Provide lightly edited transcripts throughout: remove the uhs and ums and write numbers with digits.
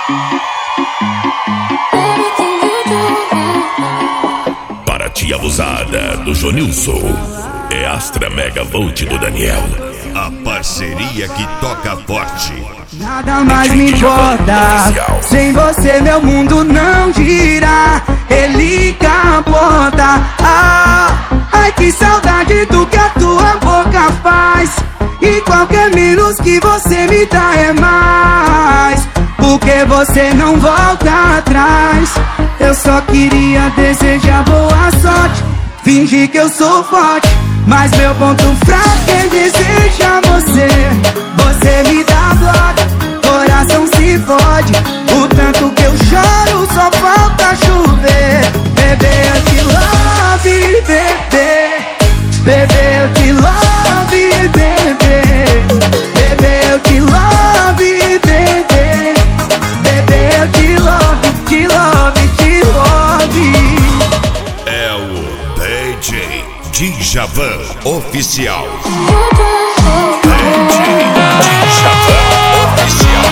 Para Tia Abusada, do Jonilson. É Astra Mega Volt do Daniel. A parceria que toca forte. Nada mais me importa. Sem você meu mundo não gira. Ele capota. Ai que saudade do que a tua boca faz. E qualquer menos que você me dá é mais. Porque você não volta atrás. Eu só queria desejar boa sorte. Fingir que eu sou forte, mas meu ponto fraco é desejar você. Você me dá bloco, coração se fode. O tanto que eu choro só falta chover. Bebê, eu te love, bebê. Bebê, eu te love, bebê. Bebê, eu te love, bebê. Bebê, eu te love, te love, te love. É o DJ Djavan Oficial. DJ Djavan Oficial.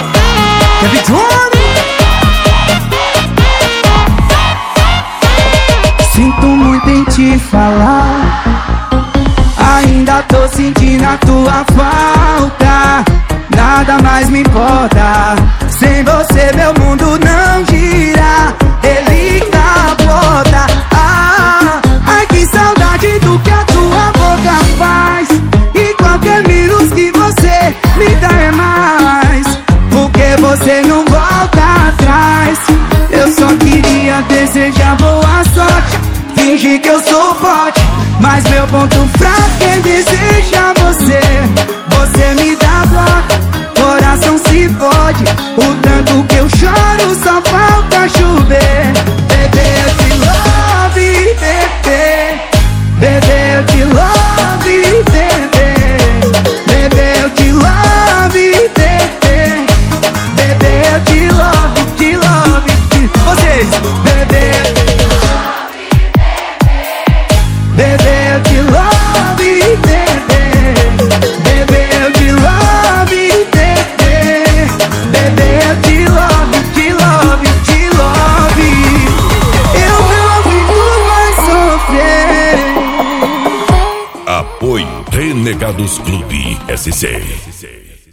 Sinto muito em te falar. Ainda tô sentindo a tua falta. Nada mais me importa. Sem você meu mundo não gira. Ele capota. Ai que saudade do que a tua boca faz. E qualquer menos que você me dá é mais. Porque você não volta atrás. Eu só queria desejar boa sorte. Fingir que eu sou forte, mas meu ponto fraco é desejar você. Você me dá bloco, coração se fode. O tanto que eu choro só falta chover. Bebê, eu te love, bebê. Bebê, eu te love, bebê. Bebê, eu te love, bebê. Bebê, eu te love, te love. Vocês, bebê. Bebê, eu te love, bebê. Bebê, eu te love, bebê. Bebê, eu te love, te love, te love. Eu não vivo mais sofrer. Apoio Renegados Clube SC.